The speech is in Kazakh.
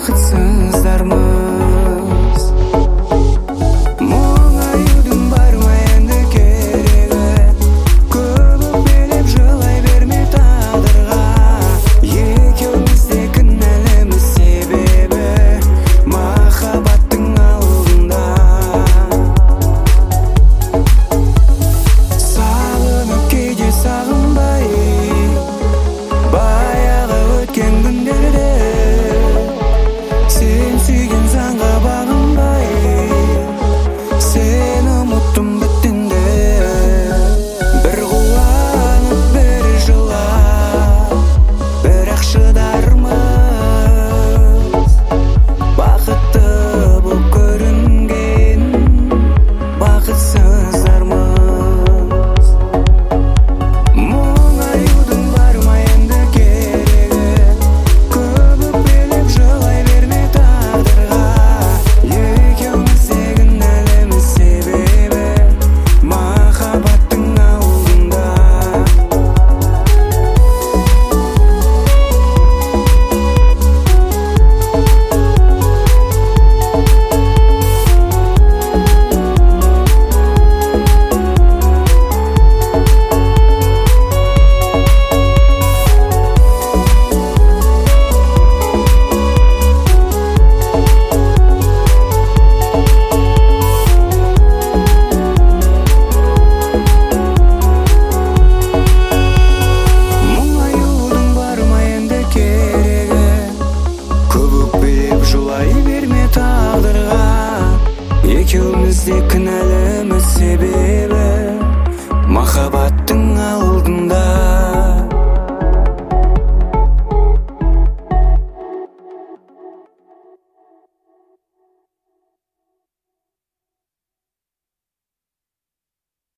бақытсыздармыз. Мұңаюдың бар ма енді керегі? Көп өкпелеп жылай берме тағдырға. Екеуміз де кінәліміз, себебі махаббаттың алдында. Сағынып кейде сағынбай, баяғы өткен күндерде сен сүйген заңға бағынбай, сені ұмыттым біттінде. Бір қуанып бір жылап, бірақ шыдармыз. Бақытты боп көрінген бақытсыздармыз. Мұңаюдың бар ма енді керегі? Көп өкпелеп жылай берме тағдырға. Екеуміз де кінәліміз, себебі махаббаттың алдында. Мұңаюдың бар ма енді керегі? Көп өкпелеп жылай берме тағдырға. Екеуміз де кінәлі